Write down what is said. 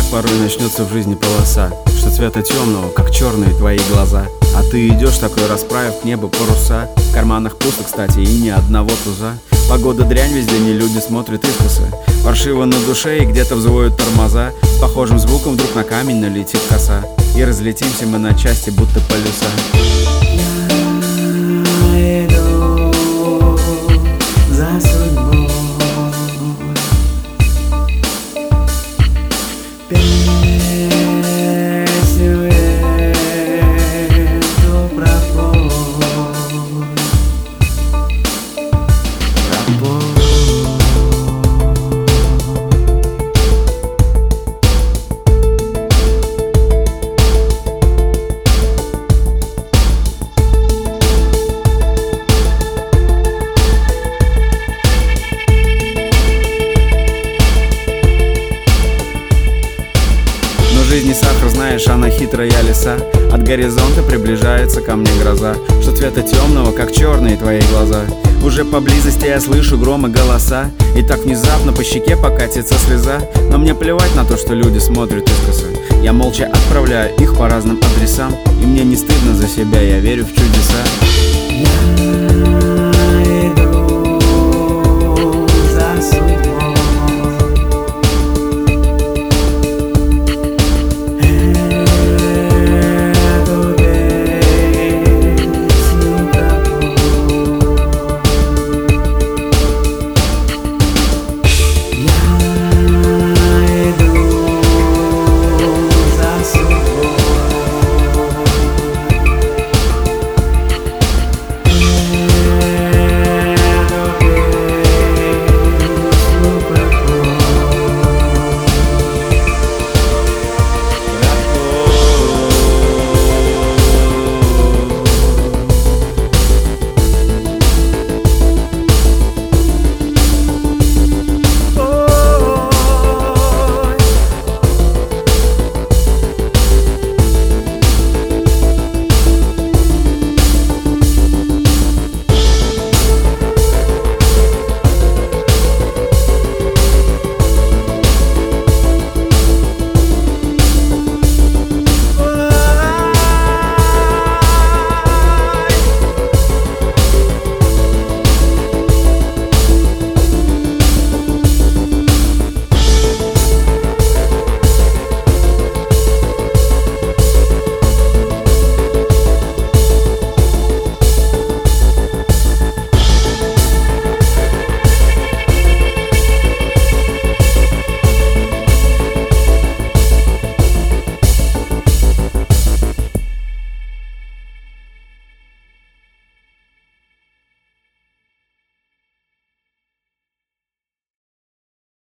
порой начнется в жизни полоса, что цвета темного, как черные твои глаза. А ты идешь такой, расправив к небу паруса. В карманах пусто, кстати, и ни одного туза. Погода дрянь, везде не люди смотрят искоса. Паршиво на душе и где-то взвоют тормоза. С похожим звуком вдруг на камень налетит коса, и разлетимся мы на части, будто полюса. Я иду за судьбой, песню эту пропой. В жизни сахар, знаешь, она хитрая лиса. От горизонта приближается ко мне гроза, что цвета темного, как черные твои глаза. Уже поблизости я слышу гром и голоса, и так внезапно по щеке покатится слеза. Но мне плевать на то, что люди смотрят искоса. Я молча отправляю их по разным адресам, и мне не стыдно за себя, я верю в чудеса.